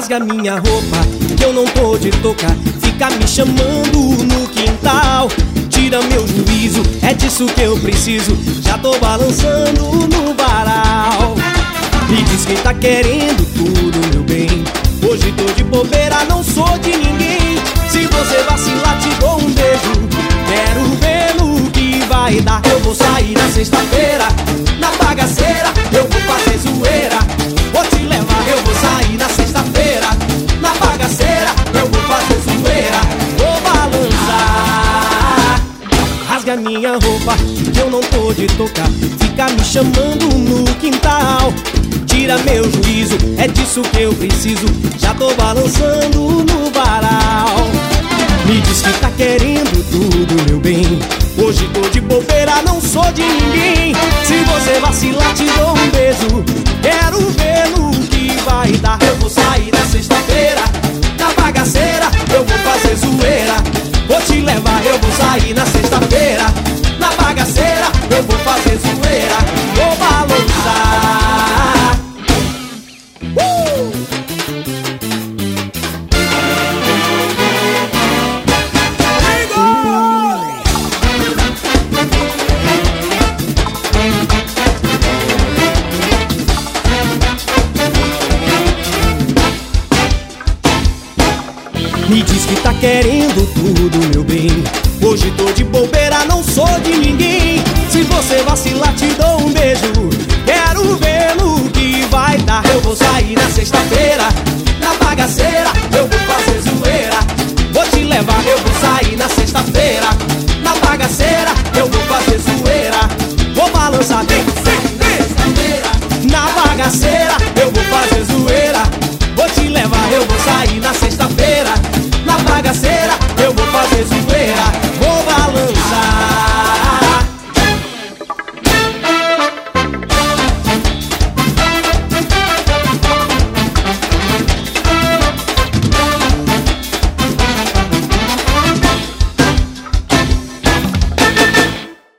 Rasga minha roupa, que eu não tô de touca. Fica me chamando no quintal. Tira meu juízo, é disso que eu preciso. Já tô balançando no varal. Me diz quem tá querendo tudo, meu bem. Hoje tô de bobeira, não sou de ninguém. Se você vacilar, te dou um beijo. Quero ver no que vai dar. Eu vou sair na sexta-feira, na bagaceira, eu vou fazer zoeira. Vou te levar, eu vou sair na sexta-feira, na bagaceira, eu vou fazer zoeira. Vou balançar. Rasga minha roupa, que eu não tô de tocar. Fica me chamando no quintal. Tira meu juízo, é disso que eu preciso. Já tô balançando no varal. Me diz que tá querendo tudo, meu bem. Hoje tô de bobeira, não sou de ninguém. Se você vacilar, te dou um beijo. Quero ver no que vai dar. Eu vou sair na sexta-feira, na bagaceira, eu vou fazer zoeira. Vou te levar, eu vou sair na sexta-feira, na bagaceira, eu vou fazer zoeira. Vou balançar. Me diz que tá querendo tudo, meu bem. Hoje tô de bobeira, não sou de ninguém. Se você vacilar, te dou um beijo. Quero ver no que vai dar. Eu vou sair na sexta-feira, na bagaceira,